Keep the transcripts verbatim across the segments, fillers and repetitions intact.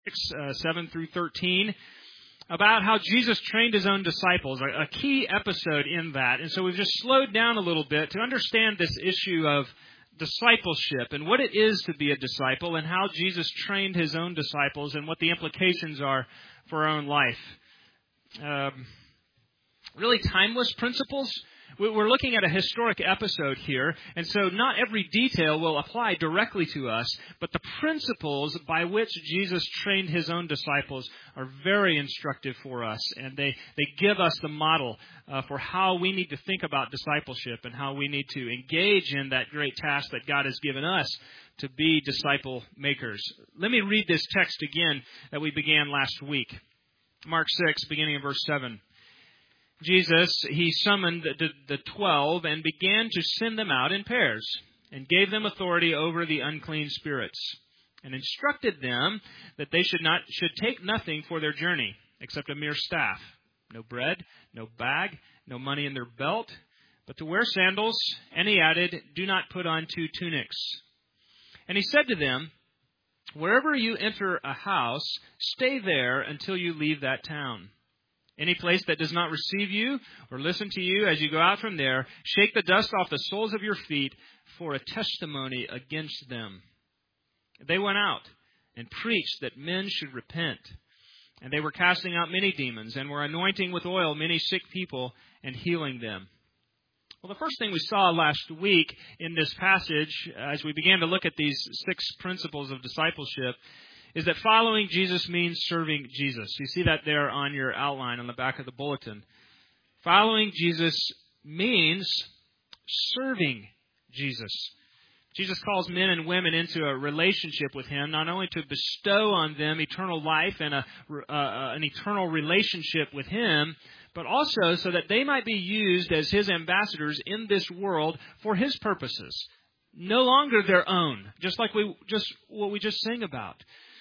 uh, seven through thirteen, about how Jesus trained his own disciples, a, a key episode in that. And so we've just slowed down a little bit to understand this issue of discipleship and what it is to be a disciple and how Jesus trained his own disciples and what the implications are for our own life. Um, really timeless principles. We're looking at a historic episode here, and so not every detail will apply directly to us, but the principles by which Jesus trained his own disciples are very instructive for us, and they, they give us the model uh, for how we need to think about discipleship and how we need to engage in that great task that God has given us to be disciple makers. Let me read this text again that we began last week. Mark six, beginning in verse seven. Jesus, he summoned the, the twelve and began to send them out in pairs and gave them authority over the unclean spirits and instructed them that they should not should take nothing for their journey except a mere staff, no bread, no bag, no money in their belt, but to wear sandals. And he added, do not put on two tunics. And he said to them, wherever you enter a house, stay there until you leave that town. Any place that does not receive you or listen to you as you go out from there, shake the dust off the soles of your feet for a testimony against them. They went out and preached that men should repent. And they were casting out many demons and were anointing with oil many sick people and healing them. Well, the first thing we saw last week in this passage, as we began to look at these six principles of discipleship, is that following Jesus means serving Jesus. You see that there on your outline on the back of the bulletin. Following Jesus means serving Jesus. Jesus calls men and women into a relationship with him, not only to bestow on them eternal life and a, uh, an eternal relationship with him, but also so that they might be used as his ambassadors in this world for his purposes. No longer their own, just like we just what we just sang about.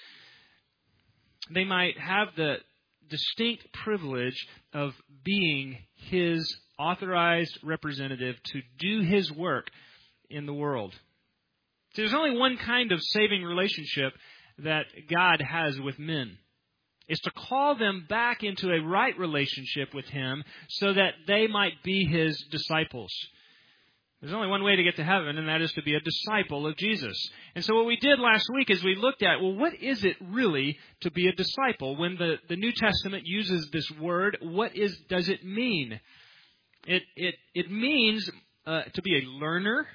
They might have the distinct privilege of being his authorized representative to do his work in the world. So there's only one kind of saving relationship that God has with men. It's to call them back into a right relationship with him so that they might be his disciples. There's only one way to get to heaven, and that is to be a disciple of Jesus. And so what we did last week is we looked at, well, what is it really to be a disciple? When the, the New Testament uses this word, what is does it mean? It it it means uh, to be a learner,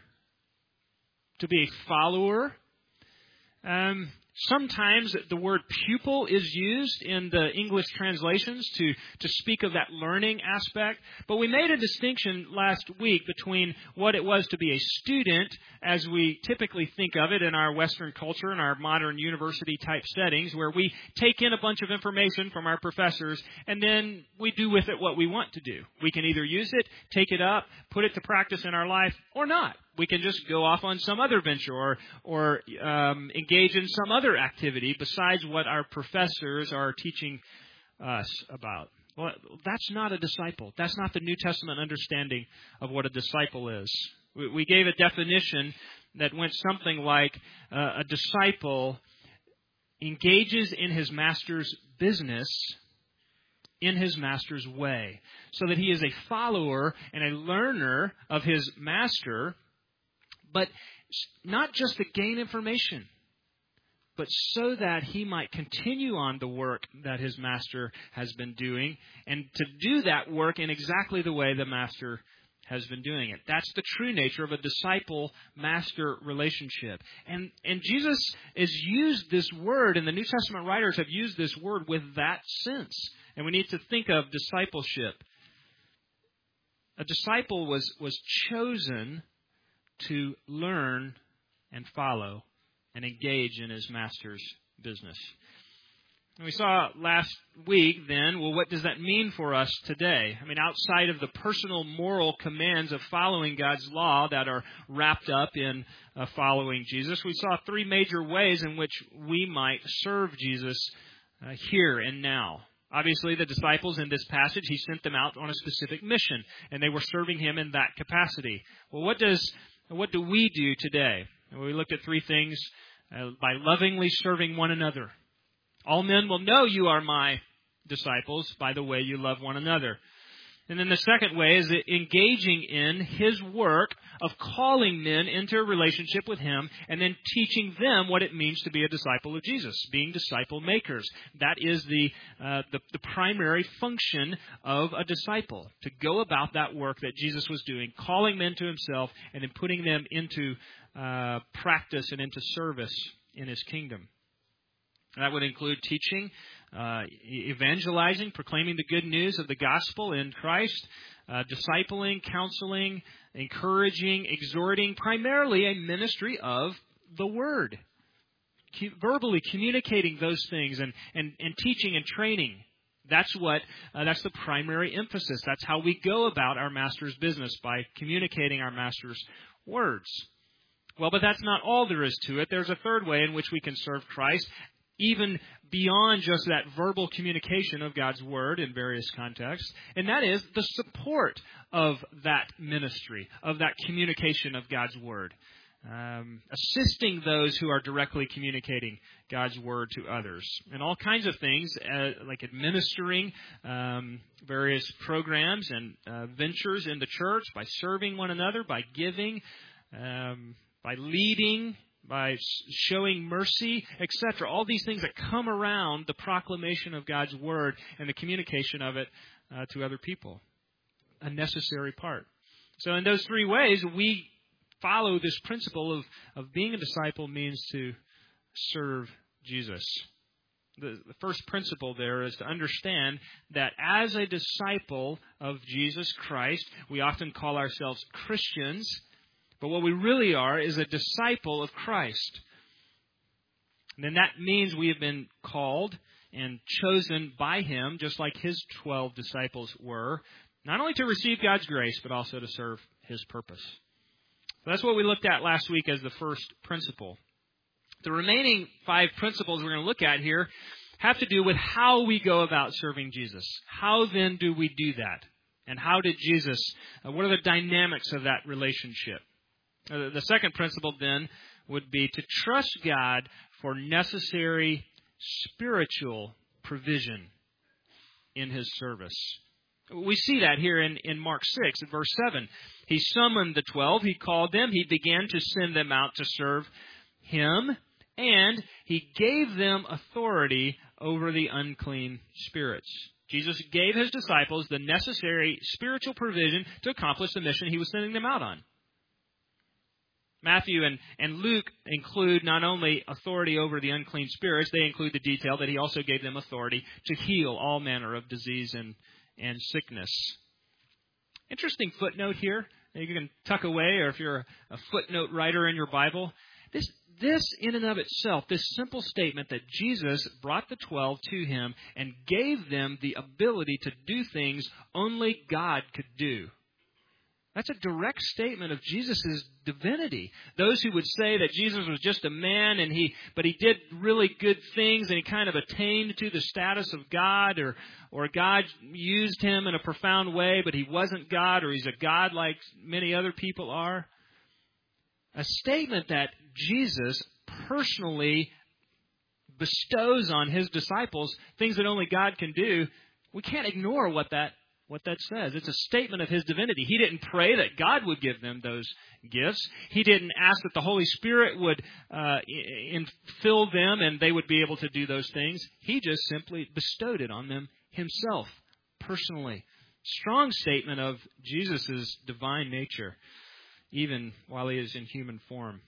to be a follower. Um, sometimes the word pupil is used in the English translations to, to speak of that learning aspect. But we made a distinction last week between what it was to be a student, as we typically think of it in our Western culture and our modern university-type settings, where we take in a bunch of information from our professors and then we do with it what we want to do. We can either use it, take it up, put it to practice in our life, or not. We can just go off on some other venture or or um, engage in some other activity besides what our professors are teaching us about. Well, that's not a disciple. That's not the New Testament understanding of what a disciple is. We, we gave a definition that went something like uh, a disciple engages in his master's business in his master's way, so that he is a follower and a learner of his master, but not just to gain information, but so that he might continue on the work that his master has been doing, and to do that work in exactly the way the master has been doing it. That's the true nature of a disciple-master relationship. And, and Jesus has used this word, and the New Testament writers have used this word with that sense. And we need to think of discipleship. A disciple was, was chosen to learn and follow and engage in his master's business. And we saw last week then, well, what does that mean for us today? I mean, outside of the personal moral commands of following God's law that are wrapped up in uh, following Jesus, we saw three major ways in which we might serve Jesus uh, here and now. Obviously, the disciples in this passage, he sent them out on a specific mission, and they were serving him in that capacity. Well, what does what do we do today? And we looked at three things uh, by lovingly serving one another. All men will know you are my disciples by the way you love one another. And then the second way is engaging in His work of calling men into a relationship with Him and then teaching them what it means to be a disciple of Jesus, being disciple makers. That is the, uh, the, the primary function of a disciple, to go about that work that Jesus was doing, calling men to Himself and then putting them into uh, practice and into service in His kingdom. That would include teaching, uh, evangelizing, proclaiming the good news of the gospel in Christ, uh, discipling, counseling, encouraging, exhorting, primarily a ministry of the Word. Verbally communicating those things and, and, and teaching and training. That's what, uh, that's the primary emphasis. That's how we go about our Master's business, by communicating our Master's words. Well, but that's not all there is to it. There's a third way in which we can serve Christ, even beyond just that verbal communication of God's Word in various contexts, and that is the support of that ministry, of that communication of God's Word. Um, assisting those who are directly communicating God's Word to others. And all kinds of things, uh, like administering um, various programs and uh, ventures in the church, by serving one another, by giving, um, by leading, by showing mercy, et cetera. All these things that come around the proclamation of God's Word and the communication of it uh, to other people. A necessary part. So in those three ways, we follow this principle of, of being a disciple means to serve Jesus. The, the first principle there is to understand that as a disciple of Jesus Christ, we often call ourselves Christians, but what we really are is a disciple of Christ. And then that means we have been called and chosen by Him, just like His twelve disciples were, not only to receive God's grace, but also to serve His purpose. So that's what we looked at last week as the first principle. The remaining five principles we're going to look at here have to do with how we go about serving Jesus. How then do we do that? And how did Jesus, uh, what are the dynamics of that relationship? Uh, the second principle then would be to trust God for necessary spiritual provision in His service. We see that here in, in Mark six, at verse seven. He summoned the twelve, He called them, He began to send them out to serve Him, and He gave them authority over the unclean spirits. Jesus gave His disciples the necessary spiritual provision to accomplish the mission He was sending them out on. Matthew and, and Luke include not only authority over the unclean spirits, they include the detail that He also gave them authority to heal all manner of disease and, and sickness. Interesting footnote here. You can tuck away, or if you're a footnote writer in your Bible, this this in and of itself, this simple statement that Jesus brought the twelve to Him and gave them the ability to do things only God could do. That's a direct statement of Jesus' divinity. Those who would say that Jesus was just a man, and he, but he did really good things, and he kind of attained to the status of God, or, or God used him in a profound way, but he wasn't God, or he's a God like many other people are. A statement that Jesus personally bestows on His disciples things that only God can do. We can't ignore what that What that says. It's a statement of His divinity. He didn't pray that God would give them those gifts. He didn't ask that the Holy Spirit would uh, infill them and they would be able to do those things. He just simply bestowed it on them Himself, personally. Strong statement of Jesus' divine nature, even while He is in human form.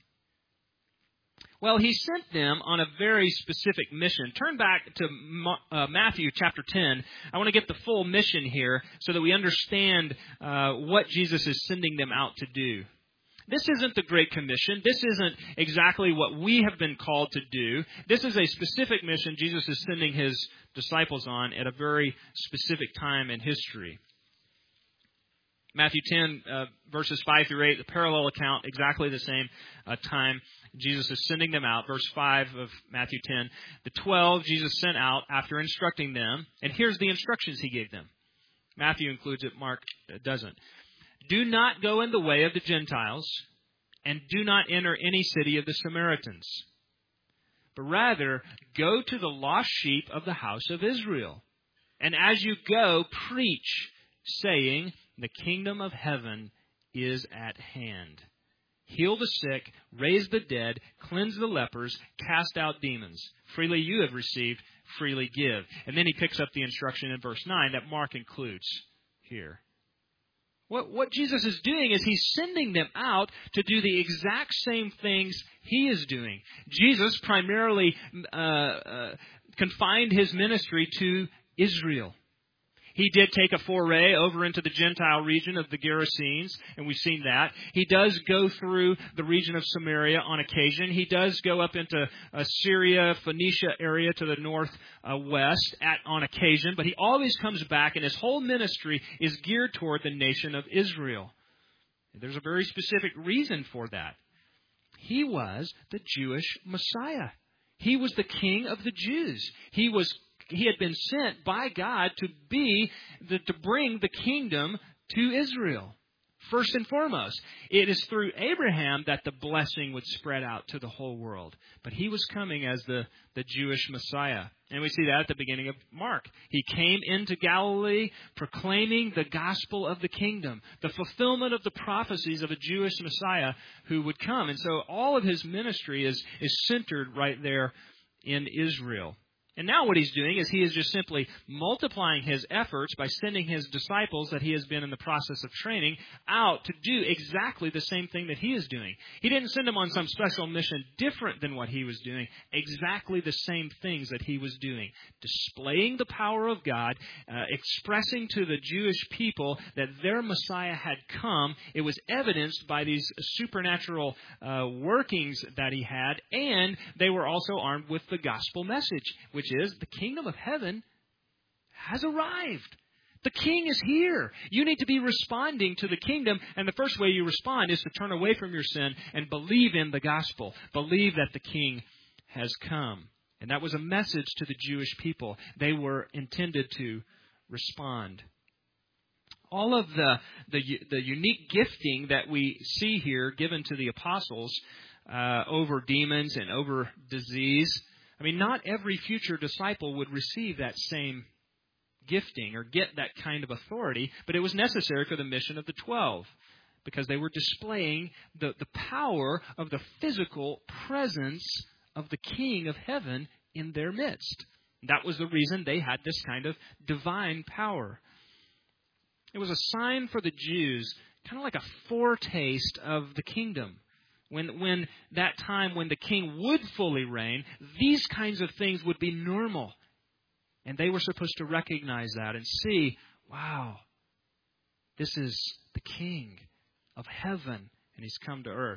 Well, He sent them on a very specific mission. Turn back to uh, Matthew chapter ten. I want to get the full mission here so that we understand uh, what Jesus is sending them out to do. This isn't the Great Commission. This isn't exactly what we have been called to do. This is a specific mission Jesus is sending His disciples on at a very specific time in history. Matthew ten, uh, verses five through eight, the parallel account, exactly the same uh, time. Jesus is sending them out. Verse five of Matthew ten. The twelve Jesus sent out after instructing them. And here's the instructions He gave them. Matthew includes it, Mark doesn't. Do not go in the way of the Gentiles, and do not enter any city of the Samaritans. but rather go to the lost sheep of the house of Israel. And as you go, preach, saying, the kingdom of heaven is at hand. Heal the sick, raise the dead, cleanse the lepers, cast out demons. Freely you have received, freely give. And then he picks up the instruction in verse nine that Mark includes here. What, what Jesus is doing is he's sending them out to do the exact same things he is doing. Jesus primarily uh, uh, confined his ministry to Israel. He did take a foray over into the Gentile region of the Gerasenes, and we've seen that. He does go through the region of Samaria on occasion. He does go up into uh, Syria, Phoenicia area to the northwest uh, at on occasion, but he always comes back, and his whole ministry is geared toward the nation of Israel. There's a very specific reason for that. He was the Jewish Messiah. He was the King of the Jews. He was He had been sent by God to be, the, to bring the kingdom to Israel. First and foremost, it is through Abraham that the blessing would spread out to the whole world. But he was coming as the, the Jewish Messiah. And we see that at the beginning of Mark. He came into Galilee proclaiming the gospel of the kingdom, the fulfillment of the prophecies of a Jewish Messiah who would come. And so all of his ministry is, is centered right there in Israel. And now what he's doing is he is just simply multiplying his efforts by sending his disciples that he has been in the process of training out to do exactly the same thing that he is doing. He didn't send them on some special mission different than what he was doing. Exactly the same things that he was doing. Displaying the power of God, uh, expressing to the Jewish people that their Messiah had come. It was evidenced by these supernatural uh, workings that he had, and they were also armed with the gospel message, which is the kingdom of heaven has arrived. The king is here. You need to be responding to the kingdom, and the first way you respond is to turn away from your sin and believe in the gospel. Believe that the king has come. And that was a message to the Jewish people. They were intended to respond. All of the, the, the unique gifting that we see here given to the apostles uh, over demons and over disease, I mean, not every future disciple would receive that same gifting or get that kind of authority, but it was necessary for the mission of the twelve because they were displaying the, the power of the physical presence of the King of heaven in their midst. That was the reason they had this kind of divine power. It was a sign for the Jews, kind of like a foretaste of the kingdom. When when that time when the king would fully reign, these kinds of things would be normal. And they were supposed to recognize that and see, wow, this is the king of heaven, and he's come to earth.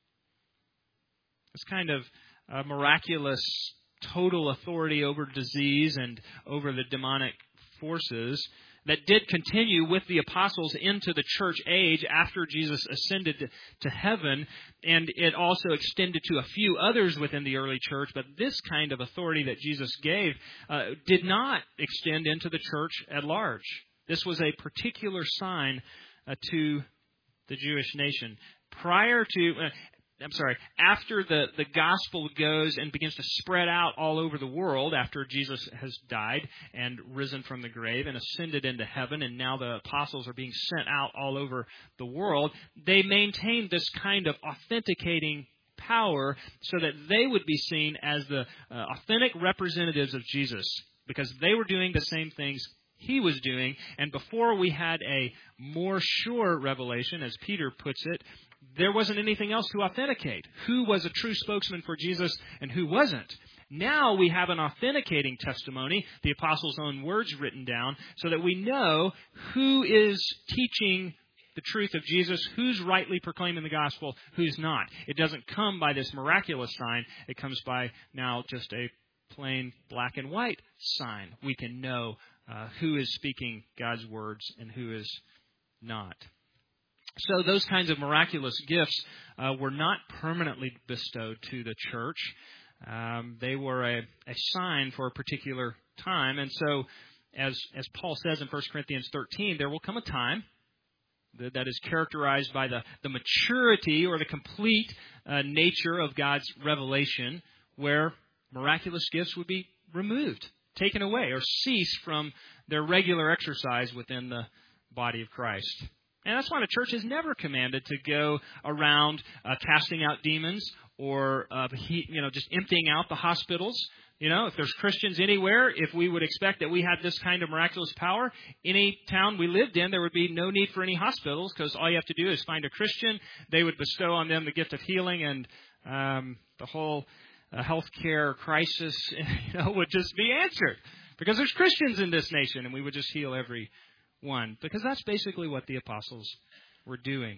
This kind of uh, miraculous total authority over disease and over the demonic forces that did continue with the apostles into the church age after Jesus ascended to heaven, and it also extended to a few others within the early church, but this kind of authority that Jesus gave uh, did not extend into the church at large. This was a particular sign uh, to the Jewish nation. Prior to... Uh, I'm sorry, after the, the gospel goes and begins to spread out all over the world after Jesus has died and risen from the grave and ascended into heaven, and now the apostles are being sent out all over the world, they maintained this kind of authenticating power so that they would be seen as the uh, authentic representatives of Jesus because they were doing the same things he was doing. And before we had a more sure revelation, as Peter puts it, there wasn't anything else to authenticate. Who was a true spokesman for Jesus and who wasn't? Now we have an authenticating testimony, the apostles' own words written down, so that we know who is teaching the truth of Jesus, who's rightly proclaiming the gospel, who's not. It doesn't come by this miraculous sign. It comes by now just a plain black and white sign. We can know uh, who is speaking God's words and who is not. So those kinds of miraculous gifts uh, were not permanently bestowed to the church. Um, they were a, a sign for a particular time. And so, as, as Paul says in First Corinthians thirteen, there will come a time that, that is characterized by the, the maturity or the complete uh, nature of God's revelation, where miraculous gifts would be removed, taken away, or cease from their regular exercise within the body of Christ. And that's why the church is never commanded to go around uh, casting out demons or uh, he, you know just emptying out the hospitals. You know, if there's Christians anywhere, if we would expect that we had this kind of miraculous power, any town we lived in, there would be no need for any hospitals because all you have to do is find a Christian. They would bestow on them the gift of healing, and um, the whole uh, healthcare crisis, you know, would just be answered because there's Christians in this nation, and we would just heal every one, because that's basically what the apostles were doing.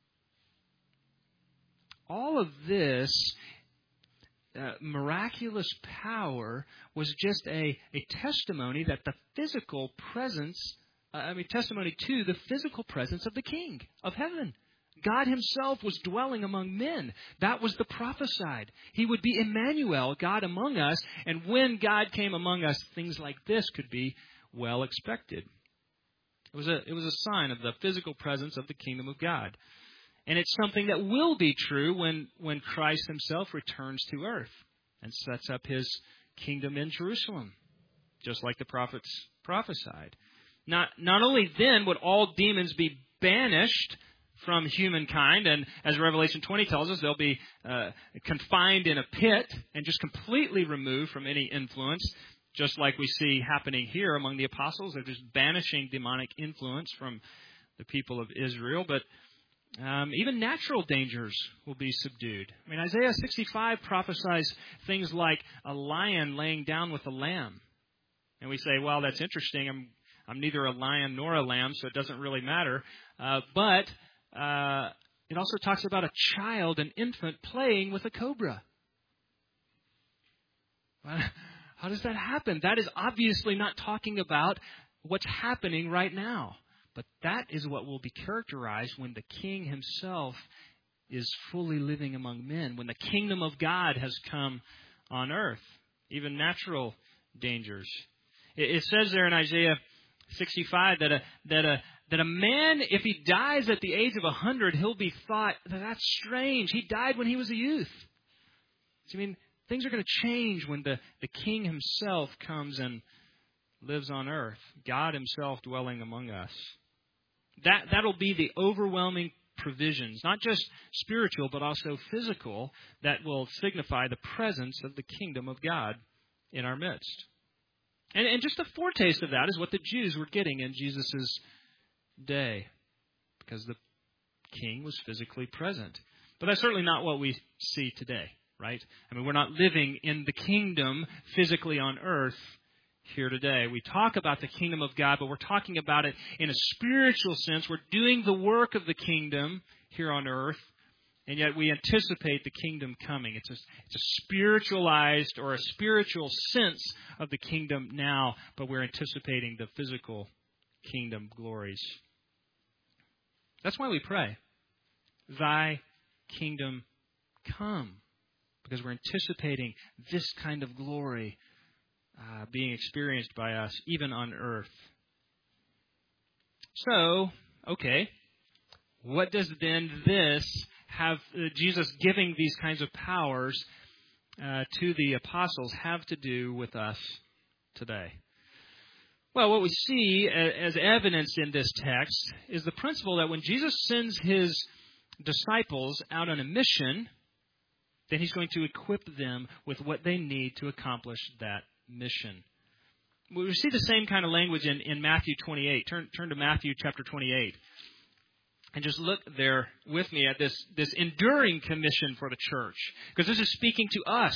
All of this uh, miraculous power was just a, a testimony that the physical presence, uh, I mean, testimony to the physical presence of the King of heaven. God himself was dwelling among men. That was the prophesied. He would be Emmanuel, God among us, and when God came among us, things like this could be well expected. It was a it was a sign of the physical presence of the kingdom of God. And it's something that will be true when, when Christ himself returns to earth and sets up his kingdom in Jerusalem, just like the prophets prophesied. Not, not only then would all demons be banished from humankind, and as Revelation twenty tells us, they'll be uh, confined in a pit and just completely removed from any influence, just like we see happening here among the apostles. They're just banishing demonic influence from the people of Israel. But um, even natural dangers will be subdued. I mean, Isaiah sixty-five prophesies things like a lion laying down with a lamb. And we say, well, that's interesting. I'm I'm neither a lion nor a lamb, so it doesn't really matter. Uh, but uh, it also talks about a child, an infant, playing with a cobra. How does that happen? That is obviously not talking about what's happening right now. But that is what will be characterized when the King himself is fully living among men, when the kingdom of God has come on earth, even natural dangers. It says there in Isaiah sixty-five that a, that a, that a man, if he dies at the age of one hundred, he'll be thought, that's strange. He died when he was a youth. So, I mean, things are going to change when the, the King himself comes and lives on earth. God himself dwelling among us. That, that'll be the overwhelming provisions, not just spiritual, but also physical, that will signify the presence of the kingdom of God in our midst. And, and just a foretaste of that is what the Jews were getting in Jesus' day, because the king was physically present. But that's certainly not what we see today, right? I mean, we're not living in the kingdom physically on earth here today. We talk about the kingdom of God, but we're talking about it in a spiritual sense. We're doing the work of the kingdom here on earth, and yet we anticipate the kingdom coming. It's a, it's a spiritualized or a spiritual sense of the kingdom now, but we're anticipating the physical kingdom glories. That's why we pray, Thy kingdom come, because we're anticipating this kind of glory Uh, being experienced by us, even on earth. So, okay, what does then this have, uh, Jesus giving these kinds of powers uh, to the apostles, have to do with us today? Well, what we see as evidenced in this text is the principle that when Jesus sends his disciples out on a mission, then he's going to equip them with what they need to accomplish that mission. We see the same kind of language in, in Matthew twenty-eight. Turn, turn to Matthew chapter twenty-eight. And just look there with me at this, this enduring commission for the church, because this is speaking to us.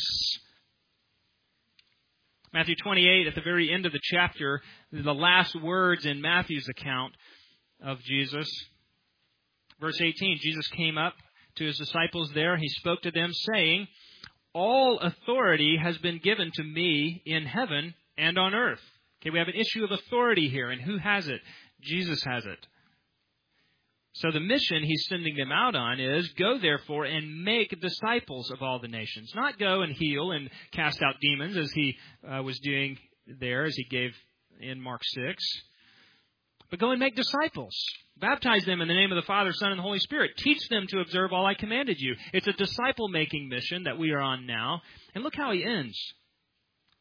Matthew twenty-eight, at the very end of the chapter, the last words in Matthew's account of Jesus. Verse eighteen, Jesus came up to his disciples there. He spoke to them saying, all authority has been given to me in heaven and on earth. Okay, we have an issue of authority here, and who has it? Jesus has it. So the mission he's sending them out on is, go therefore and make disciples of all the nations. Not go and heal and cast out demons as he uh, was doing there, as he gave in Mark six. But go and make disciples. Baptize them in the name of the Father, Son, and the Holy Spirit. Teach them to observe all I commanded you. It's a disciple-making mission that we are on now. And look how he ends.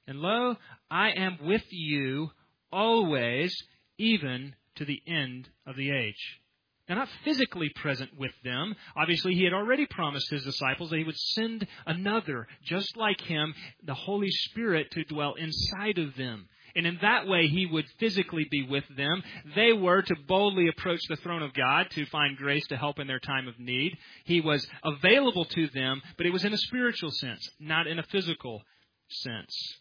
And lo, I am with you always, even to the end of the age. Now, not physically present with them. Obviously, he had already promised his disciples that he would send another, just like him, the Holy Spirit, to dwell inside of them. And in that way, he would physically be with them. They were to boldly approach the throne of God to find grace to help in their time of need. He was available to them, but it was in a spiritual sense, not in a physical sense.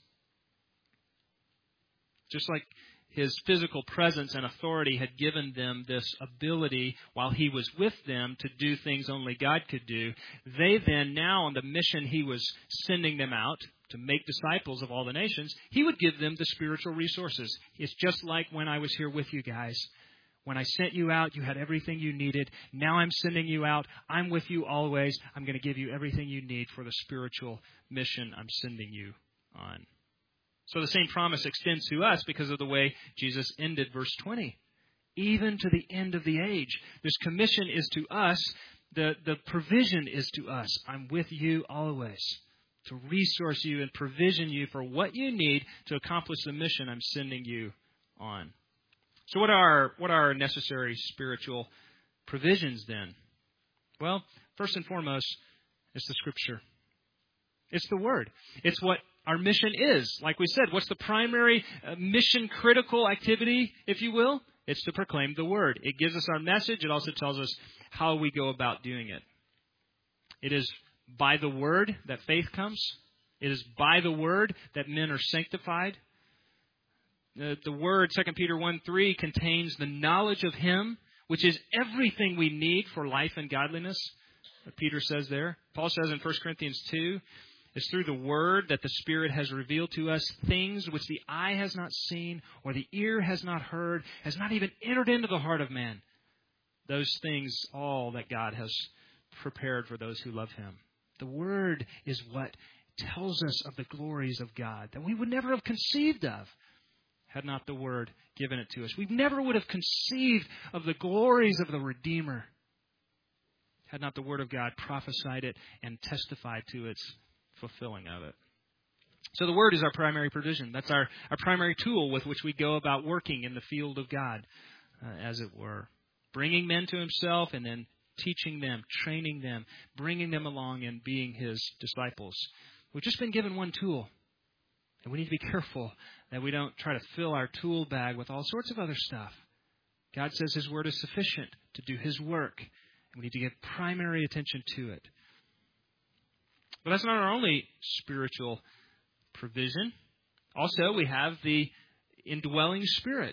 Just like his physical presence and authority had given them this ability while he was with them to do things only God could do, they then, now on the mission he was sending them out to make disciples of all the nations, he would give them the spiritual resources. It's just like when I was here with you guys. When I sent you out, you had everything you needed. Now I'm sending you out. I'm with you always. I'm going to give you everything you need for the spiritual mission I'm sending you on. So the same promise extends to us because of the way Jesus ended verse twenty. Even to the end of the age. This commission is to us. The, the provision is to us. I'm with you always. To resource you and provision you for what you need to accomplish the mission I'm sending you on. So what are, what are necessary spiritual provisions then? Well, first and foremost, it's the Scripture. It's the Word. It's what our mission is. Like we said, what's the primary uh, mission-critical activity, if you will? It's to proclaim the Word. It gives us our message. It also tells us how we go about doing it. It is by the Word that faith comes. It is by the Word that men are sanctified. The, the Word, Second Peter one three, contains the knowledge of Him, which is everything we need for life and godliness. Peter says there. Paul says in First Corinthians two, it's through the Word that the Spirit has revealed to us things which the eye has not seen or the ear has not heard, has not even entered into the heart of man. Those things all that God has prepared for those who love Him. The Word is what tells us of the glories of God that we would never have conceived of had not the Word given it to us. We never would have conceived of the glories of the Redeemer had not the Word of God prophesied it and testified to its fulfilling of it. So the Word is our primary provision. That's our, our primary tool with which we go about working in the field of God, uh, as it were. Bringing men to Himself and then teaching them, training them, bringing them along and being His disciples. We've just been given one tool. And we need to be careful that we don't try to fill our tool bag with all sorts of other stuff. God says His Word is sufficient to do His work. And we need to give primary attention to it. But that's not our only spiritual provision. Also, we have the indwelling Spirit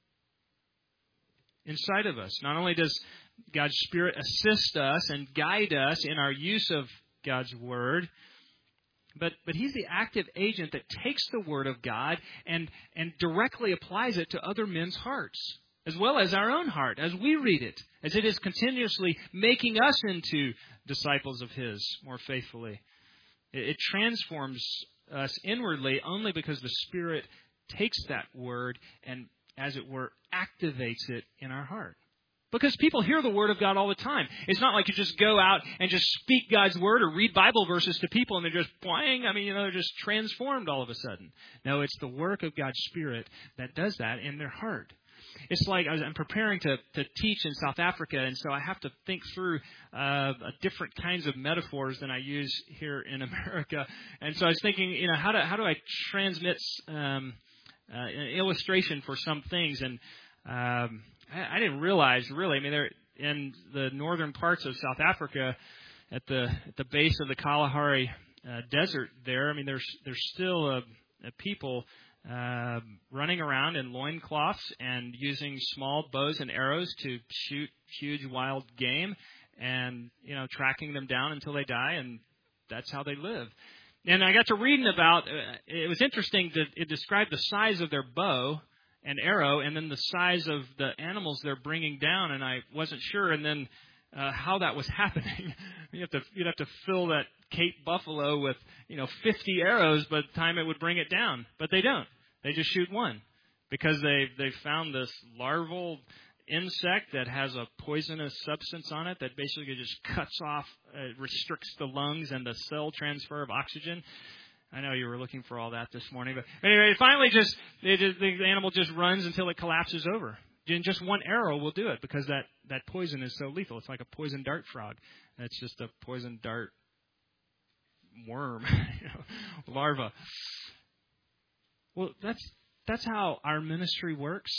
inside of us. Not only does God's Spirit assist us and guide us in our use of God's Word, but but He's the active agent that takes the Word of God and, and directly applies it to other men's hearts, as well as our own heart, as we read it, as it is continuously making us into disciples of His more faithfully. It, it transforms us inwardly only because the Spirit takes that Word and, as it were, activates it in our heart. Because people hear the Word of God all the time. It's not like you just go out and just speak God's Word or read Bible verses to people and they're just blang. I mean, you know, they're just transformed all of a sudden. No, it's the work of God's Spirit that does that in their heart. It's like I was, I'm preparing to, to teach in South Africa, and so I have to think through uh, different kinds of metaphors than I use here in America. And so I was thinking, you know, how do how do I transmit um, uh, an illustration for some things? And um, I, I didn't realize really. I mean, they're in the northern parts of South Africa, at the at the base of the Kalahari uh, Desert. There, I mean, there's there's still a, a people. Uh, running around in loincloths and using small bows and arrows to shoot huge wild game and, you know, tracking them down until they die, and that's how they live. And I got to reading about, uh, it was interesting that it described the size of their bow and arrow and then the size of the animals they're bringing down, and I wasn't sure, and then uh, how that was happening. you have to, you'd have to fill that Cape buffalo with, you know, fifty arrows by the time it would bring it down. But they don't. They just shoot one because they they found this larval insect that has a poisonous substance on it that basically just cuts off, uh, restricts the lungs and the cell transfer of oxygen. I know you were looking for all that this morning, but anyway, it finally just, it just the animal just runs until it collapses over. And just one arrow will do it because that, that poison is so lethal. It's like a poison dart frog. It's just a poison dart worm, you know, larva. Well, that's that's how our ministry works.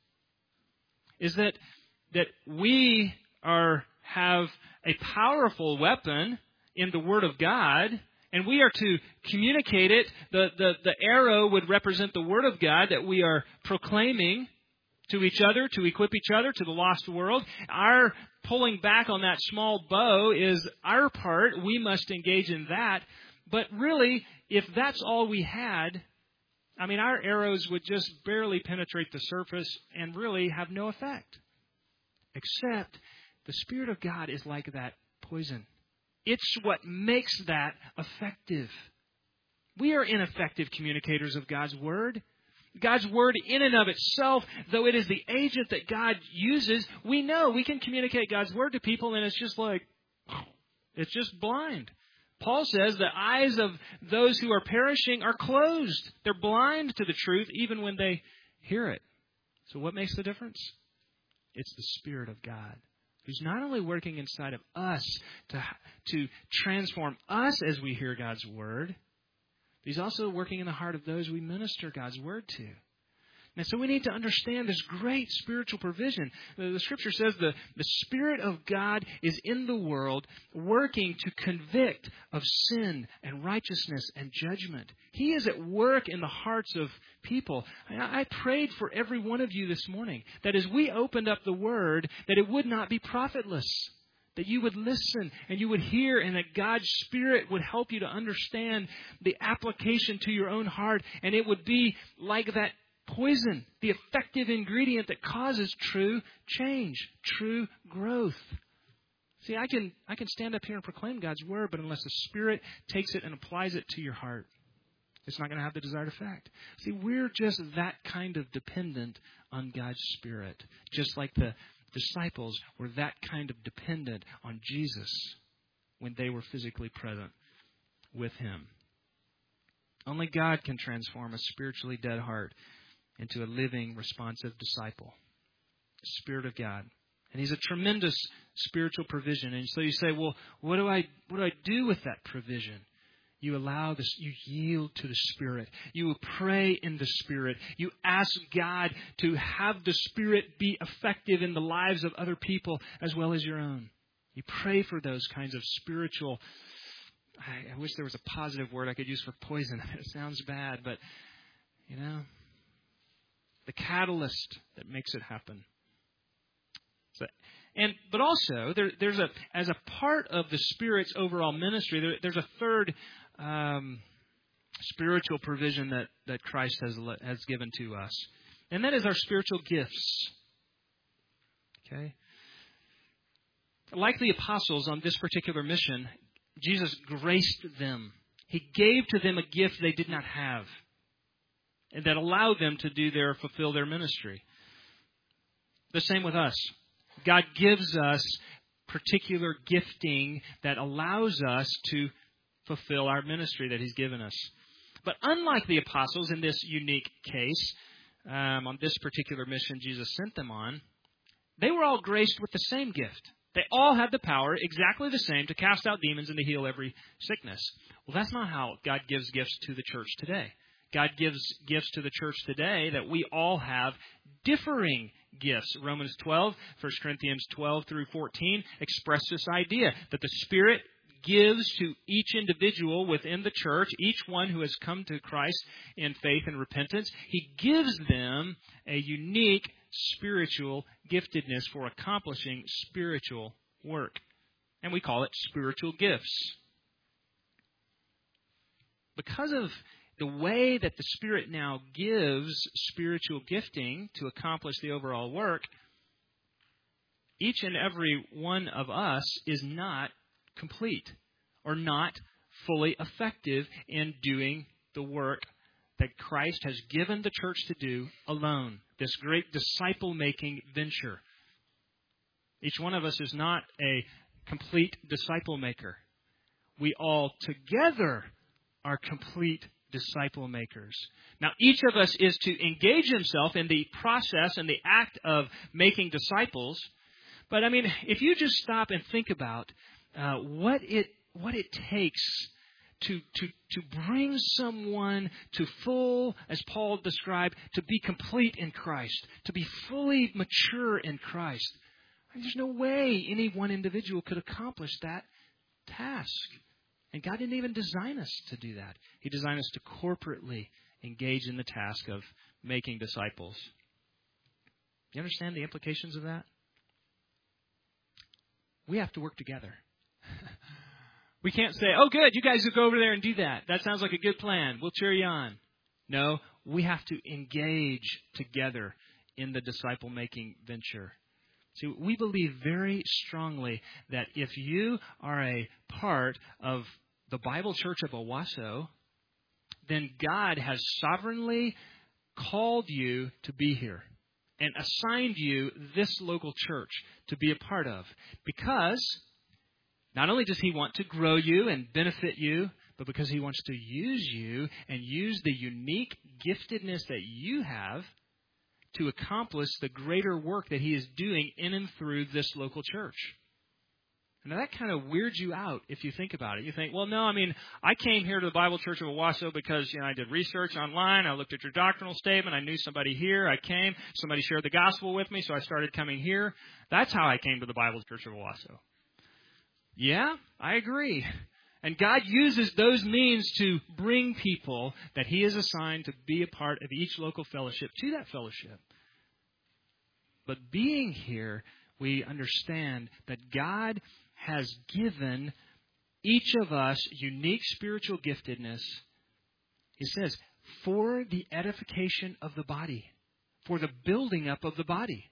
Is that that we are have a powerful weapon in the Word of God, and we are to communicate it. The, the, the arrow would represent the Word of God that we are proclaiming to each other, to equip each other, to the lost world. Our pulling back on that small bow is our part. We must engage in that. But really, if that's all we had, I mean, our arrows would just barely penetrate the surface and really have no effect. Except the Spirit of God is like that poison. It's what makes that effective. We are ineffective communicators of God's Word. God's Word in and of itself, though it is the agent that God uses, we know we can communicate God's Word to people and it's just like, it's just blind. Paul says the eyes of those who are perishing are closed. They're blind to the truth even when they hear it. So what makes the difference? It's the Spirit of God, who's not only working inside of us to, to transform us as we hear God's Word, He's also working in the heart of those we minister God's Word to. And so we need to understand this great spiritual provision. The, the Scripture says the, the Spirit of God is in the world working to convict of sin and righteousness and judgment. He is at work in the hearts of people. I, I prayed for every one of you this morning that as we opened up the Word, that it would not be profitless. That you would listen and you would hear and that God's Spirit would help you to understand the application to your own heart. And it would be like that poison, the effective ingredient that causes true change, true growth. See, I can I can stand up here and proclaim God's Word, but unless the Spirit takes it and applies it to your heart, it's not going to have the desired effect. See, we're just that kind of dependent on God's Spirit, just like the disciples were that kind of dependent on Jesus when they were physically present with Him. Only God can transform a spiritually dead heart into a living, responsive disciple. The Spirit of God. And He's a tremendous spiritual provision. And so you say, well, what do I what do I do with that provision? You allow this, you yield to the Spirit. You pray in the Spirit. You ask God to have the Spirit be effective in the lives of other people as well as your own. You pray for those kinds of spiritual, I, I wish there was a positive word I could use for poison. It sounds bad, but, you know, the catalyst that makes it happen. So, and but also, there, there's a as a part of the Spirit's overall ministry, there, there's a third Um, spiritual provision that, that Christ has has given to us. And that is our spiritual gifts. Okay? Like the apostles on this particular mission, Jesus graced them. He gave to them a gift they did not have. And that allowed them to do their, fulfill their ministry. The same with us. God gives us particular gifting that allows us to fulfill our ministry that He's given us. But unlike the apostles in this unique case, um, on this particular mission Jesus sent them on, they were all graced with the same gift. They all had the power, exactly the same, to cast out demons and to heal every sickness. Well, that's not how God gives gifts to the church today. God gives gifts to the church today that we all have differing gifts. Romans twelve, First Corinthians twelve through fourteen express this idea that the Spirit gives to each individual within the church, each one who has come to Christ in faith and repentance, He gives them a unique spiritual giftedness for accomplishing spiritual work. And we call it spiritual gifts. Because of the way that the Spirit now gives spiritual gifting to accomplish the overall work, each and every one of us is not complete or not fully effective in doing the work that Christ has given the church to do alone. This great disciple-making venture. Each one of us is not a complete disciple maker. We all together are complete disciple makers. Now, each of us is to engage himself in the process and the act of making disciples. But I mean, if you just stop and think about uh, what it what it takes to to to bring someone to full, as Paul described, to be complete in Christ, to be fully mature in Christ, there's no way any one individual could accomplish that task. And God didn't even design us to do that. He designed us to corporately engage in the task of making disciples. You understand the implications of that? We have to work together. We can't say, oh, good, you guys will go over there and do that. That sounds like a good plan. We'll cheer you on. No, we have to engage together in the disciple-making venture. See, we believe very strongly that if you are a part of the Bible Church of Owasso, then God has sovereignly called you to be here and assigned you this local church to be a part of. Because not only does He want to grow you and benefit you, but because He wants to use you and use the unique giftedness that you have to accomplish the greater work that He is doing in and through this local church. Now, that kind of weirds you out if you think about it. You think, well, no, I mean, I came here to the Bible Church of Owasso because, you know, I did research online. I looked at your doctrinal statement. I knew somebody here. I came. Somebody shared the gospel with me, so I started coming here. That's how I came to the Bible Church of Owasso. Yeah, I agree. And God uses those means to bring people that He has assigned to be a part of each local fellowship to that fellowship. But being here, we understand that God has given each of us unique spiritual giftedness. He says, for the edification of the body, for the building up of the body,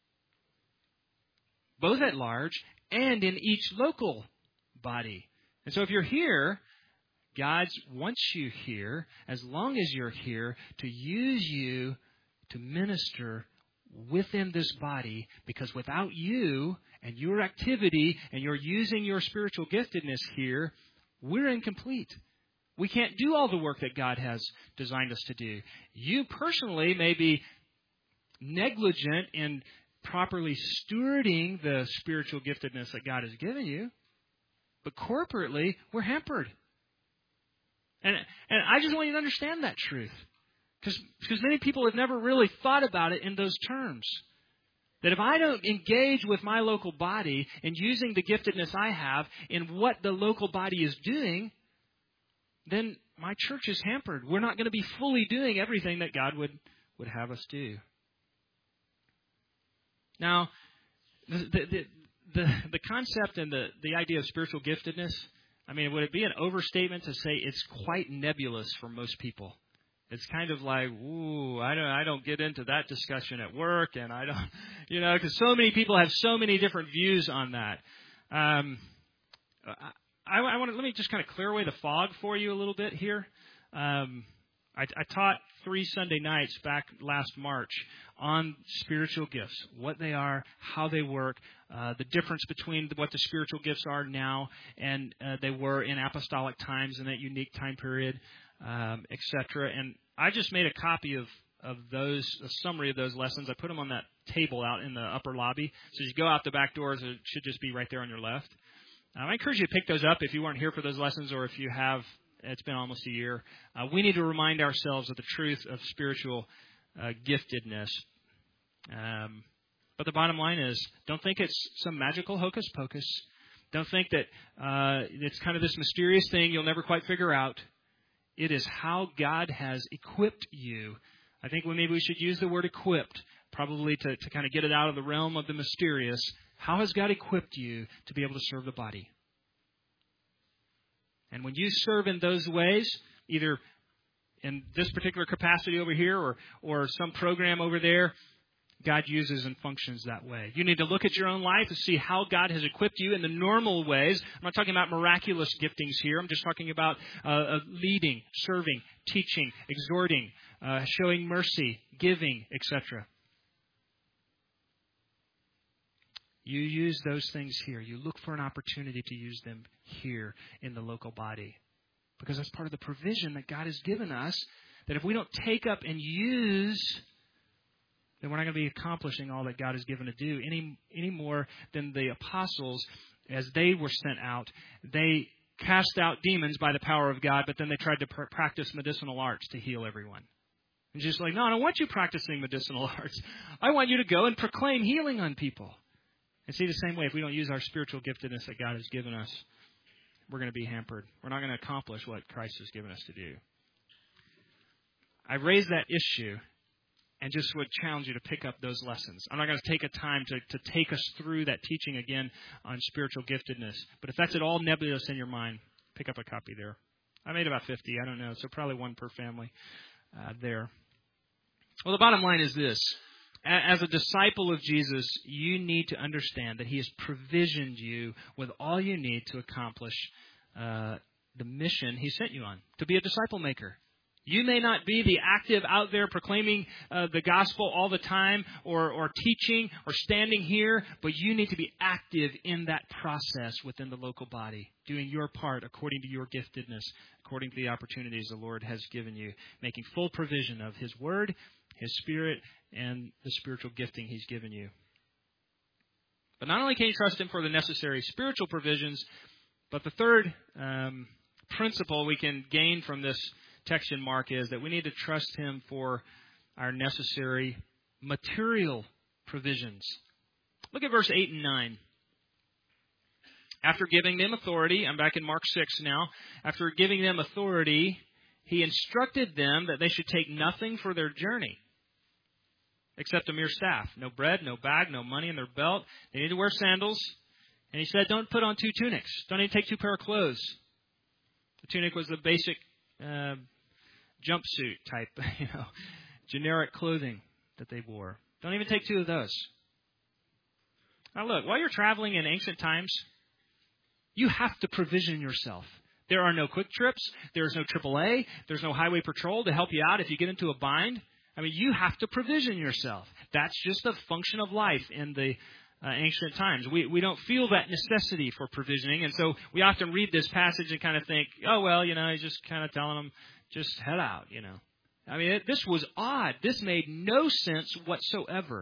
both at large and in each local body. And so if you're here, God wants you here, as long as you're here, to use you to minister within this body, because without you and your activity and your using your spiritual giftedness here, we're incomplete. We can't do all the work that God has designed us to do. You personally may be negligent in properly stewarding the spiritual giftedness that God has given you, but corporately, we're hampered. And, and I just want you to understand that truth. Because because many people have never really thought about it in those terms. That if I don't engage with my local body in using the giftedness I have in what the local body is doing, then my church is hampered. We're not going to be fully doing everything that God would, would have us do. Now, the the, the, the concept and the, the idea of spiritual giftedness, I mean, would it be an overstatement to say it's quite nebulous for most people? It's kind of like, ooh, I don't, I don't get into that discussion at work, and I don't, you know, because so many people have so many different views on that. Um, I, I want to let me just kind of clear away the fog for you a little bit here. Um, I, I taught three Sunday nights back last March on spiritual gifts, what they are, how they work, uh, the difference between what the spiritual gifts are now and uh, they were in apostolic times in that unique time period. Um, et cetera. And I just made a copy of, of those, a summary of those lessons. I put them on that table out in the upper lobby. So as you go out the back doors, it should just be right there on your left. Um, I encourage you to pick those up if you weren't here for those lessons, or if you have, it's been almost a year. Uh, we need to remind ourselves of the truth of spiritual uh, giftedness. Um, but the bottom line is, don't think it's some magical hocus pocus. Don't think that uh, it's kind of this mysterious thing you'll never quite figure out. It is how God has equipped you. I think maybe we should use the word equipped, probably to, to kind of get it out of the realm of the mysterious. How has God equipped you to be able to serve the body? And when you serve in those ways, either in this particular capacity over here or, or some program over there, God uses and functions that way. You need to look at your own life to see how God has equipped you in the normal ways. I'm not talking about miraculous giftings here. I'm just talking about uh, leading, serving, teaching, exhorting, uh, showing mercy, giving, et cetera. You use those things here. You look for an opportunity to use them here in the local body. because that's part of the provision that God has given us, that if we don't take up and use, then we're not going to be accomplishing all that God has given to do any, any more than the apostles, as they were sent out. They cast out demons by the power of God, but then they tried to pr- practice medicinal arts to heal everyone. And Jesus like, no, I don't want you practicing medicinal arts. I want you to go and proclaim healing on people. And see, the same way, if we don't use our spiritual giftedness that God has given us, we're going to be hampered. We're not going to accomplish what Christ has given us to do. I raised that issue and just would challenge you to pick up those lessons. I'm not going to take a time to, to take us through that teaching again on spiritual giftedness. But if that's at all nebulous in your mind, pick up a copy there. I made about fifty. I don't know. So probably one per family uh, there. Well, the bottom line is this. As a disciple of Jesus, you need to understand that He has provisioned you with all you need to accomplish uh, the mission He sent you on, to be a disciple maker. You may not be the active out there proclaiming uh, the gospel all the time or, or teaching or standing here, but you need to be active in that process within the local body, doing your part according to your giftedness, according to the opportunities the Lord has given you, making full provision of His Word, His Spirit, and the spiritual gifting He's given you. But not only can you trust Him for the necessary spiritual provisions, but the third um, principle we can gain from this text in Mark is that we need to trust Him for our necessary material provisions. Look at verse eight and nine. After giving them authority, I'm back in Mark six now. After giving them authority, He instructed them that they should take nothing for their journey except a mere staff. No bread, no bag, no money in their belt. They need to wear sandals. And He said, don't put on two tunics. Don't even take two pair of clothes. The tunic was the basic uh, jumpsuit type, you know, generic clothing that they wore. Don't even take two of those. Now look, while you're traveling in ancient times, you have to provision yourself. There are no quick trips. There's no triple A. There's no highway patrol to help you out if you get into a bind. I mean, you have to provision yourself. That's just a function of life in the uh, ancient times. We we don't feel that necessity for provisioning, and so we often read this passage and kind of think, oh, well, you know, he's just kind of telling them, just head out, you know. I mean, it, this was odd. This made no sense whatsoever.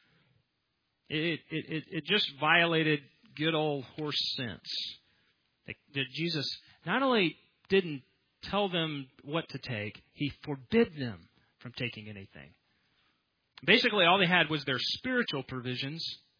It it it, it just violated good old horse sense. That Jesus not only didn't tell them what to take, He forbid them from taking anything. Basically, all they had was their spiritual provisions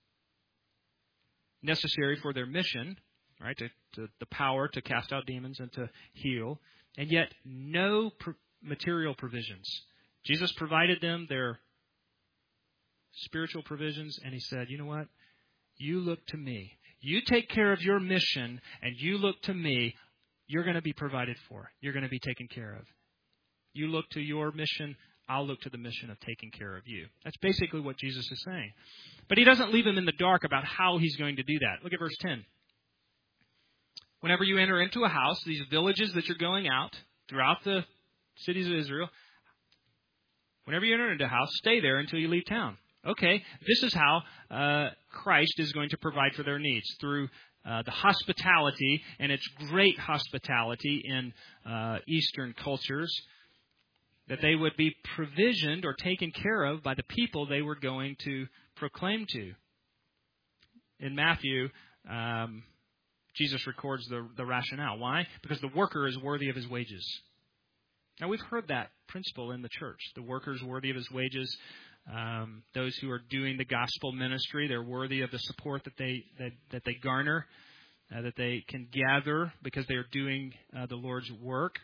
necessary for their mission, right? To, to the power to cast out demons and to heal, and yet no pr- material provisions. Jesus provided them their spiritual provisions, and He said, you know what? You look to me. You take care of your mission, and you look to me. You're going to be provided for. You're going to be taken care of. You look to your mission, I'll look to the mission of taking care of you. That's basically what Jesus is saying. But He doesn't leave them in the dark about how He's going to do that. Look at verse ten. Whenever you enter into a house, these villages that you're going out throughout the cities of Israel, whenever you enter into a house, stay there until you leave town. Okay, this is how uh, Christ is going to provide for their needs, through uh, the hospitality, and it's great hospitality in uh, Eastern cultures, that they would be provisioned or taken care of by the people they were going to proclaim to. In Matthew, um, Jesus records the, the rationale. Why? Because the worker is worthy of his wages. Now, we've heard that principle in the church. The worker is worthy of his wages. Um, those who are doing the gospel ministry, they're worthy of the support that they that, that they garner, uh, that they can gather because they are doing uh, the Lord's work.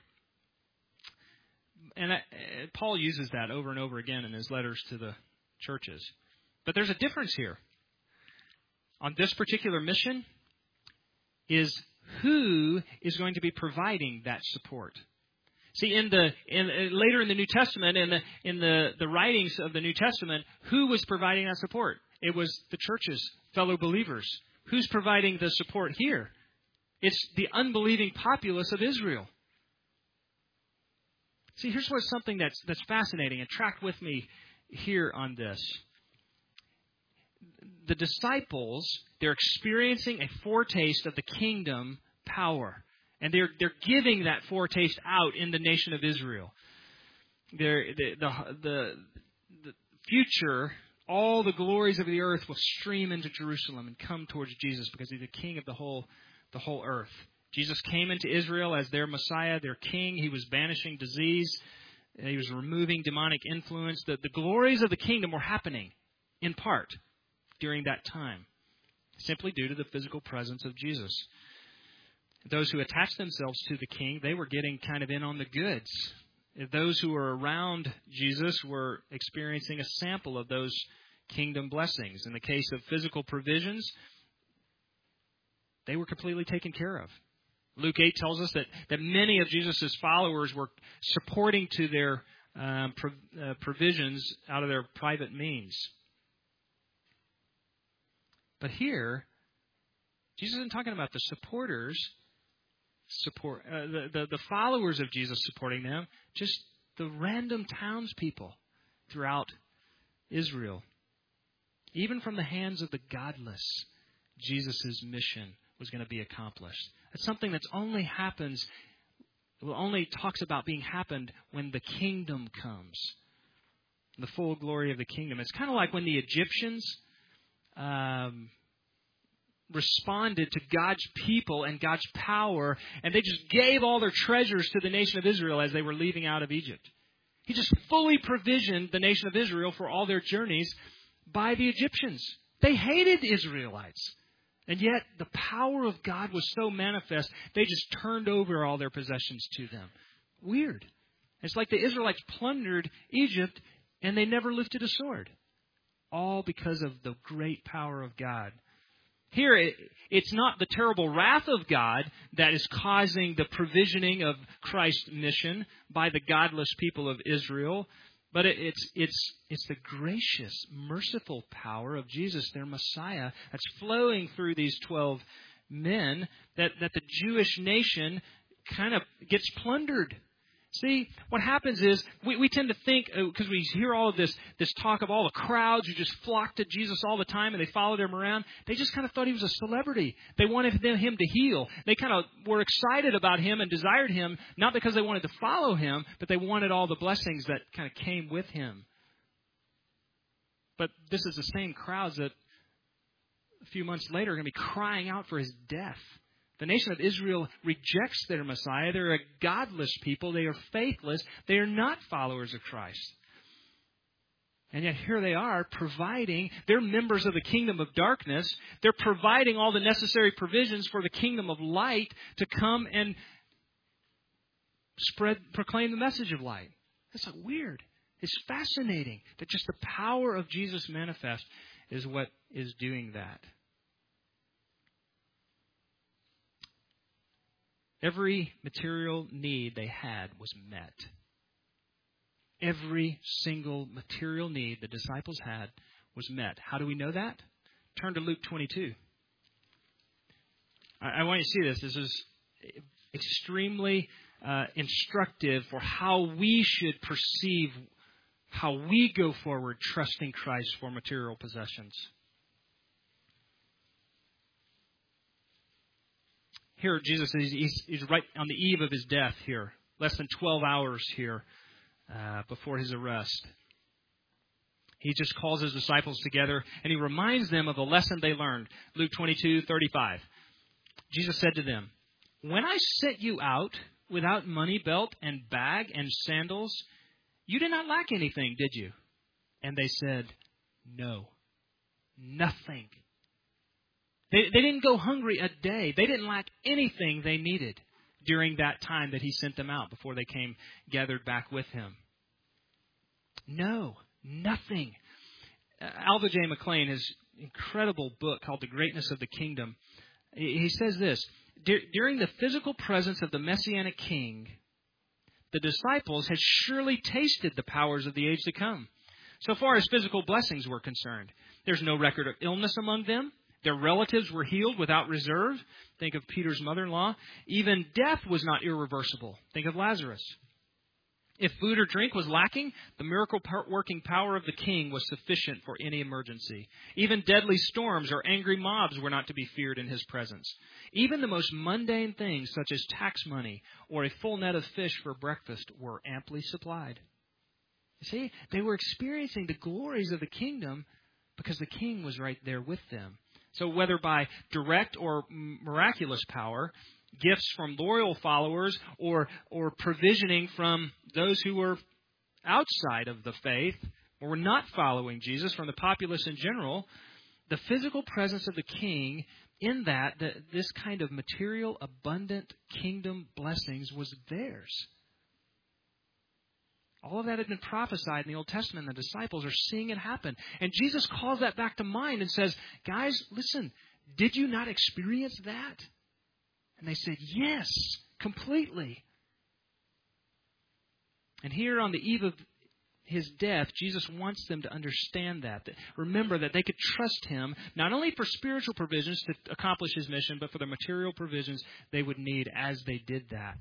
And I, Paul uses that over and over again in his letters to the churches. But there's a difference here. On this particular mission is who is going to be providing that support. See, in the in later in the New Testament, in the in the, the writings of the New Testament, who was providing that support? It was the churches, fellow believers. Who's providing the support here? It's the unbelieving populace of Israel. See, here's what's something that's that's fascinating, and track with me here on this. The disciples, they're experiencing a foretaste of the kingdom power. And they're they're giving that foretaste out in the nation of Israel. They're, the, the, the, the future, all the glories of the earth will stream into Jerusalem and come towards Jesus because he's the king of the whole, the whole earth. Jesus came into Israel as their Messiah, their king. He was banishing disease. He was removing demonic influence. The, the glories of the kingdom were happening in part during that time, simply due to the physical presence of Jesus. Those who attached themselves to the king, they were getting kind of in on the goods. Those who were around Jesus were experiencing a sample of those kingdom blessings. In the case of physical provisions, they were completely taken care of. Luke eight tells us that, that many of Jesus' followers were supporting to their um, pro, uh, provisions out of their private means. But here, Jesus isn't talking about the supporters, support uh, the, the, the followers of Jesus supporting them, just the random townspeople throughout Israel. Even from the hands of the godless, Jesus' mission was going to be accomplished. It's something that only happens, well, only talks about being happened when the kingdom comes. The full glory of the kingdom. It's kind of like when the Egyptians um, responded to God's people and God's power, and they just gave all their treasures to the nation of Israel as they were leaving out of Egypt. He just fully provisioned the nation of Israel for all their journeys by the Egyptians. They hated Israelites. And yet, the power of God was so manifest, they just turned over all their possessions to them. Weird. It's like the Israelites plundered Egypt, and they never lifted a sword. All because of the great power of God. Here, it, it's not the terrible wrath of God that is causing the provisioning of Christ's mission by the godless people of Israel. But it, it's it's it's the gracious, merciful power of Jesus, their Messiah, that's flowing through these twelve men that, that the Jewish nation kind of gets plundered. See, what happens is we, we tend to think, because we hear all of this this talk of all the crowds who just flocked to Jesus all the time and they followed him around. They just kind of thought he was a celebrity. They wanted him to heal. They kind of were excited about him and desired him, not because they wanted to follow him, but they wanted all the blessings that kind of came with him. But this is the same crowds that a few months later are going to be crying out for his death. The nation of Israel rejects their Messiah. They're a godless people. They are faithless. They are not followers of Christ. And yet here they are providing. They're members of the kingdom of darkness. They're providing all the necessary provisions for the kingdom of light to come and spread, proclaim the message of light. That's like weird. It's fascinating that just the power of Jesus manifest is what is doing that. Every material need they had was met. Every single material need the disciples had was met. How do we know that? Turn to Luke twenty-two. I, I want you to see this. This is extremely uh, instructive for how we should perceive how we go forward trusting Christ for material possessions. Here, Jesus is he's, he's right on the eve of his death here, less than twelve hours here uh, before his arrest. He just calls his disciples together and he reminds them of the lesson they learned. Luke twenty-two thirty-five. Jesus said to them, "When I sent you out without money belt and bag and sandals, you did not lack anything, did you?" And they said, "No, nothing." They, they didn't go hungry a day. They didn't lack anything they needed during that time that he sent them out before they came gathered back with him. No, nothing. Uh, Alva J. McClain, his incredible book called The Greatness of the Kingdom, he, he says this, during the physical presence of the Messianic King, the disciples had surely tasted the powers of the age to come. So far as physical blessings were concerned, there's no record of illness among them. Their relatives were healed without reserve. Think of Peter's mother-in-law. Even death was not irreversible. Think of Lazarus. If food or drink was lacking, the miracle-working power of the king was sufficient for any emergency. Even deadly storms or angry mobs were not to be feared in his presence. Even the most mundane things, such as tax money or a full net of fish for breakfast, were amply supplied. You see, they were experiencing the glories of the kingdom because the king was right there with them. So whether by direct or miraculous power, gifts from loyal followers, or or provisioning from those who were outside of the faith or were not following Jesus, from the populace in general, the physical presence of the king in that, the, this kind of material, abundant kingdom blessings was theirs. All of that had been prophesied in the Old Testament. The disciples are seeing it happen. And Jesus calls that back to mind and says, guys, listen, did you not experience that? And they said, yes, completely. And here on the eve of his death, Jesus wants them to understand that. that. Remember that they could trust him, not only for spiritual provisions to accomplish his mission, but for the material provisions they would need as they did that.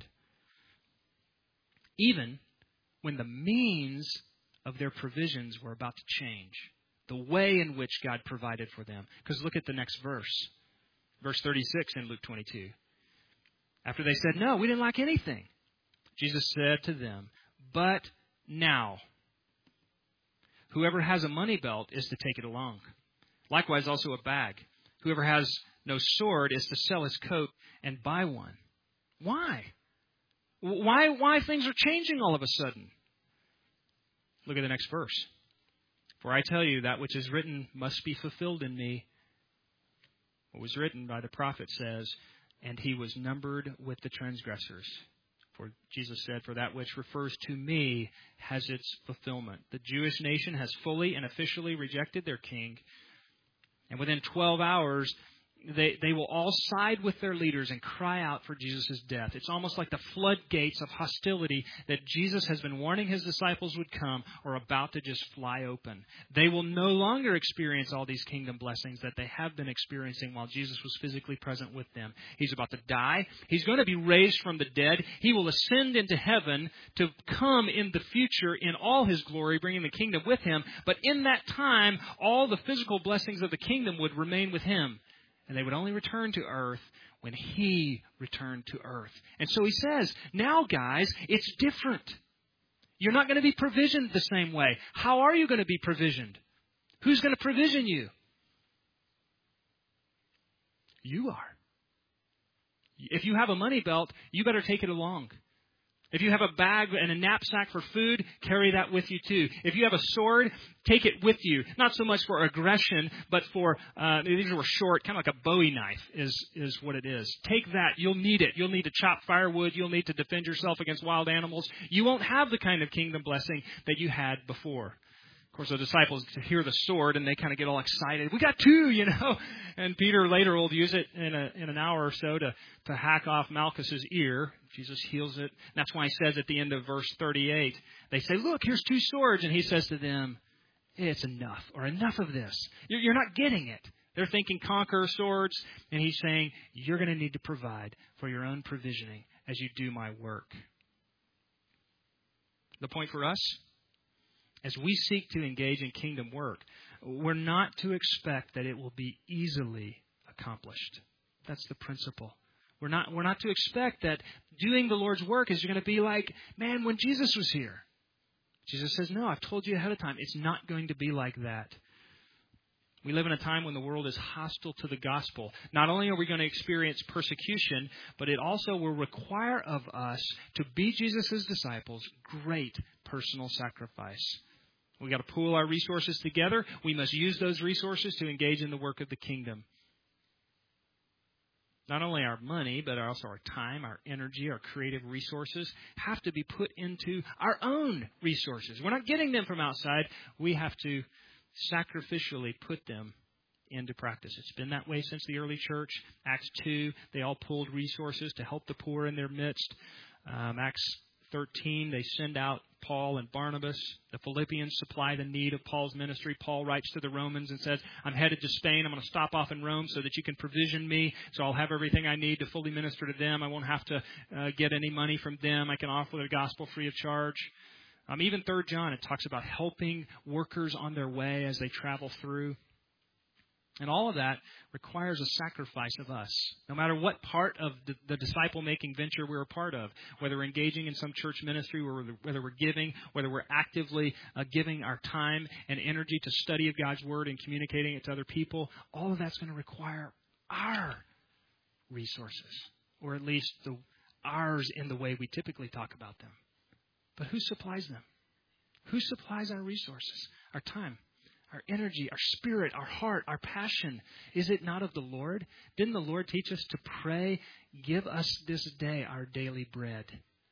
Even when the means of their provisions were about to change. The way in which God provided for them. Because look at the next verse. Verse thirty-six in Luke twenty-two. After they said, no, we didn't lack anything, Jesus said to them, but now, whoever has a money belt is to take it along. Likewise, also a bag. Whoever has no sword is to sell his coat and buy one. Why? Why, why things are changing all of a sudden? Look at the next verse. For I tell you, that which is written must be fulfilled in me. What was written by the prophet says, and he was numbered with the transgressors. For Jesus said, for that which refers to me has its fulfillment. The Jewish nation has fully and officially rejected their king. And within twelve hours, they, they will all side with their leaders and cry out for Jesus' death. It's almost like the floodgates of hostility that Jesus has been warning his disciples would come are about to just fly open. They will no longer experience all these kingdom blessings that they have been experiencing while Jesus was physically present with them. He's about to die. He's going to be raised from the dead. He will ascend into heaven to come in the future in all his glory, bringing the kingdom with him. But in that time, all the physical blessings of the kingdom would remain with him. And they would only return to earth when he returned to earth. And so he says, now guys, it's different. You're not going to be provisioned the same way. How are you going to be provisioned? Who's going to provision you? You are. If you have a money belt, you better take it along. If you have a bag and a knapsack for food, carry that with you too. If you have a sword, take it with you. Not so much for aggression, but for, uh, these were short, kind of like a Bowie knife is, is what it is. Take that. You'll need it. You'll need to chop firewood. You'll need to defend yourself against wild animals. You won't have the kind of kingdom blessing that you had before. Of course, the disciples hear the sword and they kind of get all excited. We got two, you know. And Peter later will use it in a, in an hour or so to, to hack off Malchus's ear. Jesus heals it. That's why he says at the end of verse thirty-eight, they say, look, here's two swords. And he says to them, it's enough, or enough of this. You're, you're not getting it. They're thinking conquer swords. And he's saying, you're going to need to provide for your own provisioning as you do my work. The point for us, as we seek to engage in kingdom work, we're not to expect that it will be easily accomplished. That's the principle. We're not, we're not to expect that doing the Lord's work is going to be like, man, when Jesus was here. Jesus says, no, I've told you ahead of time. It's not going to be like that. We live in a time when the world is hostile to the gospel. Not only are we going to experience persecution, but it also will require of us to be Jesus' disciples great personal sacrifice. We've got to pool our resources together. We must use those resources to engage in the work of the kingdom. Not only our money, but also our time, our energy, our creative resources have to be put into our own resources. We're not getting them from outside. We have to sacrificially put them into practice. It's been that way since the early church. Acts two, they all pulled resources to help the poor in their midst. Um, Acts thirteen, they send out Paul and Barnabas. The Philippians supply the need of Paul's ministry. Paul writes to the Romans and says, I'm headed to Spain. I'm going to stop off in Rome so that you can provision me, so I'll have everything I need to fully minister to them. I won't have to uh, get any money from them. I can offer the gospel free of charge. Um, even Third John, it talks about helping workers on their way as they travel through. And all of that requires a sacrifice of us. No matter what part of the, the disciple-making venture we're a part of, whether we're engaging in some church ministry, or whether we're giving, whether we're actively uh, giving our time and energy to study of God's Word and communicating it to other people, all of that's going to require our resources, or at least the ours in the way we typically talk about them. But who supplies them? Who supplies our resources, our time? Our energy, our spirit, our heart, our passion, is it not of the Lord? Didn't the Lord teach us to pray, give us this day our daily bread?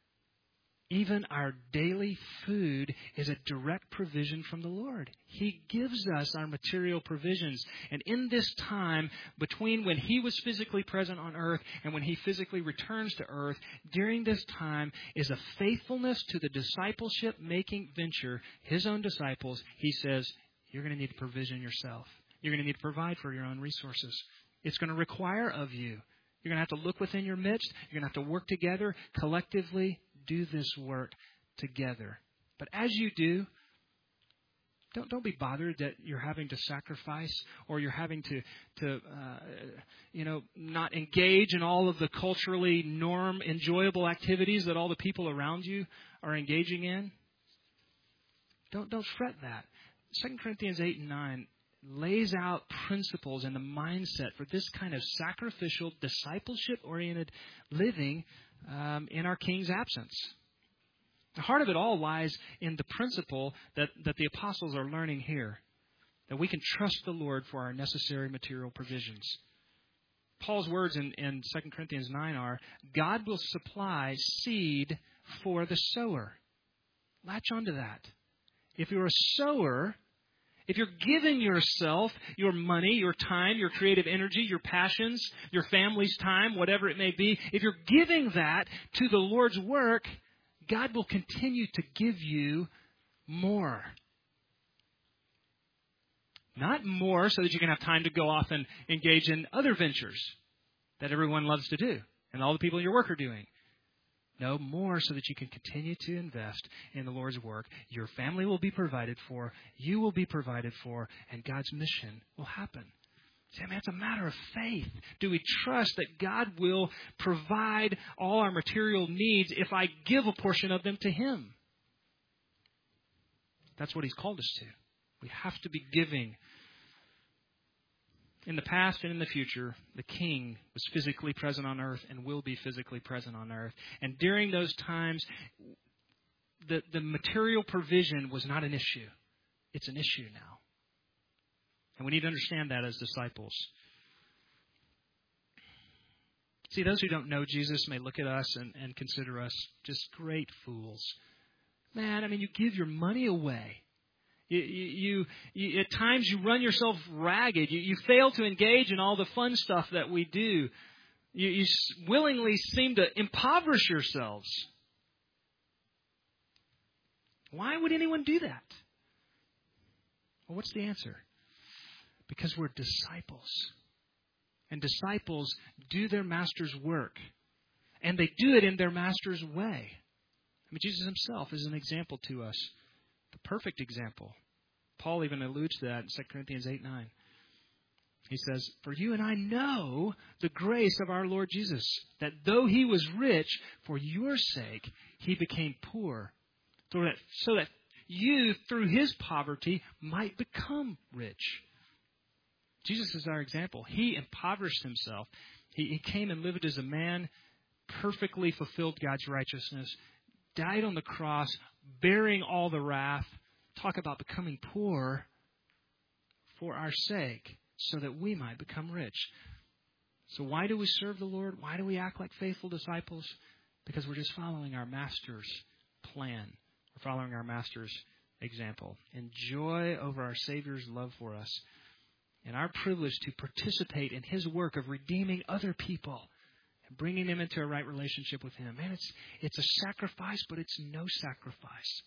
Even our daily food is a direct provision from the Lord. He gives us our material provisions. And in this time, between when He was physically present on earth and when He physically returns to earth, during this time is a faithfulness to the discipleship-making venture, His own disciples. He says, you're going to need to provision yourself. You're going to need to provide for your own resources. It's going to require of you. You're going to have to look within your midst. You're going to have to work together, collectively do this work together. But as you do, don't don't be bothered that you're having to sacrifice, or you're having to to uh, you know not engage in all of the culturally norm enjoyable activities that all the people around you are engaging in. Don't don't fret that. Second Corinthians eight and nine lays out principles and the mindset for this kind of sacrificial, discipleship-oriented living um, in our King's absence. The heart of it all lies in the principle that, that the apostles are learning here, that we can trust the Lord for our necessary material provisions. Paul's words in, in Second Corinthians nine are, God will supply seed for the sower. Latch onto that. If you're a sower, if you're giving yourself, your money, your time, your creative energy, your passions, your family's time, whatever it may be, if you're giving that to the Lord's work, God will continue to give you more. Not more so that you can have time to go off and engage in other ventures that everyone loves to do and all the people in your work are doing. No, more so that you can continue to invest in the Lord's work. Your family will be provided for. You will be provided for. And God's mission will happen. See, I mean, it's a matter of faith. Do we trust that God will provide all our material needs if I give a portion of them to Him? That's what He's called us to. We have to be giving. In the past and in the future, the King was physically present on earth and will be physically present on earth. And during those times, the, the material provision was not an issue. It's an issue now. And we need to understand that as disciples. See, those who don't know Jesus may look at us and, and consider us just great fools. Man, I mean, you give your money away. You, you, you, at times you run yourself ragged. You, you fail to engage in all the fun stuff that we do. You, you willingly seem to impoverish yourselves. Why would anyone do that? Well, what's the answer? Because we're disciples. And disciples do their master's work. And they do it in their master's way. I mean, Jesus Himself is an example to us. The perfect example. Paul even alludes to that in Second Corinthians eight nine. He says, for you and I know the grace of our Lord Jesus, that though He was rich, for your sake He became poor, so that, so that you, through His poverty, might become rich. Jesus is our example. He impoverished Himself. He, he came and lived as a man, perfectly fulfilled God's righteousness, died on the cross, bearing all the wrath. Talk about becoming poor for our sake, so that we might become rich. So why do we serve the Lord? Why do we act like faithful disciples? Because we're just following our Master's plan. We're following our Master's example. And joy over our Savior's love for us, and our privilege to participate in His work of redeeming other people and bringing them into a right relationship with Him. Man, it's it's a sacrifice, but it's no sacrifice.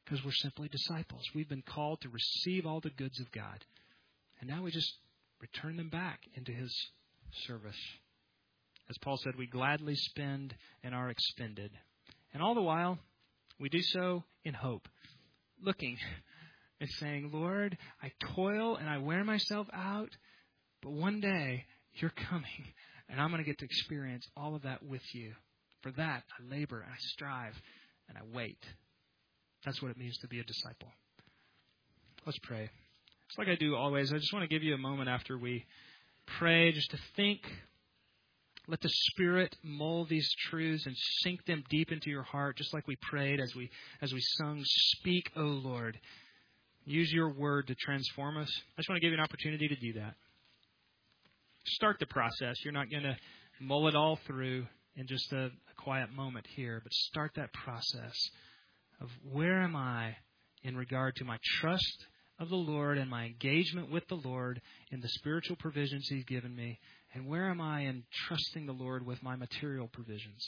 because we're simply disciples. We've been called to receive all the goods of God. And now we just return them back into His service. As Paul said, we gladly spend and are expended. And all the while, we do so in hope, looking and saying, Lord, I toil and I wear myself out, but one day you're coming, and I'm going to get to experience all of that with you. For that, I labor and I strive and I wait. That's what it means to be a disciple. Let's pray. It's like I do always. I just want to give you a moment after we pray just to think. Let the Spirit mold these truths and sink them deep into your heart, just like we prayed as we as we sung, Speak, O Lord. Use your word to transform us. I just want to give you an opportunity to do that. Start the process. You're not going to mull it all through in just a, a quiet moment here, but start that process of where am I in regard to my trust of the Lord and my engagement with the Lord in the spiritual provisions He's given me, and where am I in trusting the Lord with my material provisions?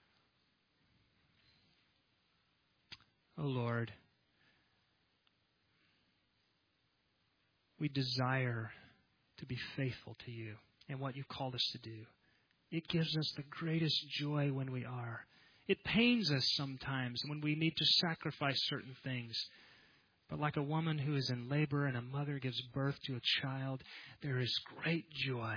Oh Lord, we desire to be faithful to You and what You've called us to do. It gives us the greatest joy when we are. It pains us sometimes when we need to sacrifice certain things. But like a woman who is in labor and a mother gives birth to a child, there is great joy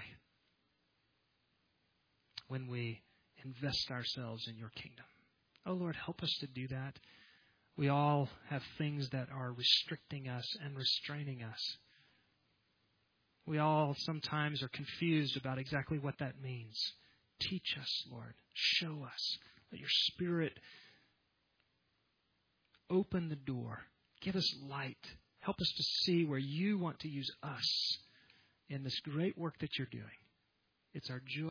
when we invest ourselves in Your kingdom. Oh Lord, help us to do that. We all have things that are restricting us and restraining us. We all sometimes are confused about exactly what that means. Teach us, Lord. Show us. Let Your Spirit open the door. Give us light. Help us to see where You want to use us in this great work that You're doing. It's our joy.